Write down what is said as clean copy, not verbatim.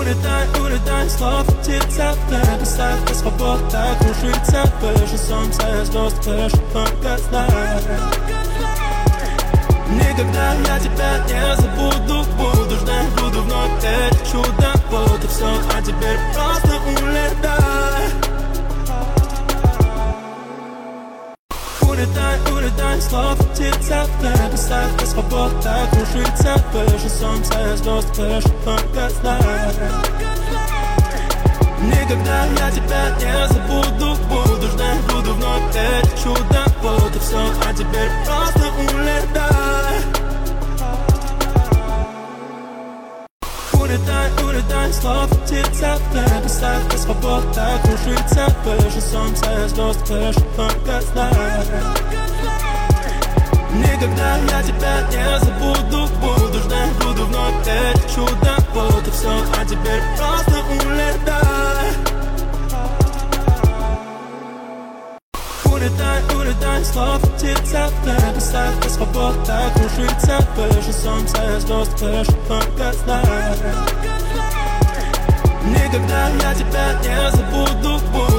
Улетай, улетай, слов птица, в небесах и свобода кружится, выше солнца и звезд, выше только знай. Никогда я тебя не забуду, буду ждать, буду вновь верить в чудо. Вот и все, а теперь просто улетай. Улетай, улетай, слов птица, в небесах и свобода кружится, выше солнца и звезд, выше только знай. Никогда я тебя не забуду, буду ждать, буду вновь верить в чудо. Вот и все, а теперь просто улетай. Улетай, улетай, слов птица, в небесах и свобода кружится, выше солнца и звезд, выше только знай. Никогда я тебя не забуду, буду ждать, буду вновь верить в чудо. Вот и все, а теперь просто улетай. Улетай, улетай, слов птица, в небесах и свобода кружится, выше солнца и звезд, выше только знай. Никогда я тебя не забуду,